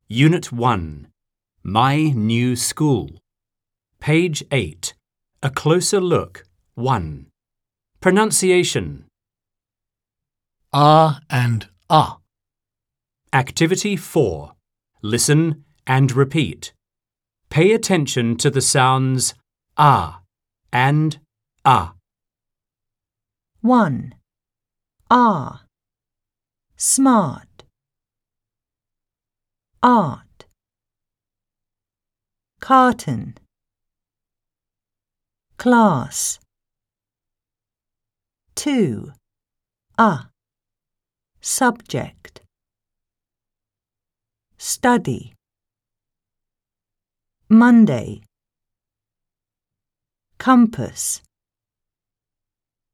Unit 1. My New School. Page 8. A Closer Look 1. Pronunciation. and ah. Activity 4. Listen and repeat. Pay attention to the sounds ah and ah. 1. Ah. Smart. Art. Carton. Class. 2. Ah. Subject. Study. Monday. Compass.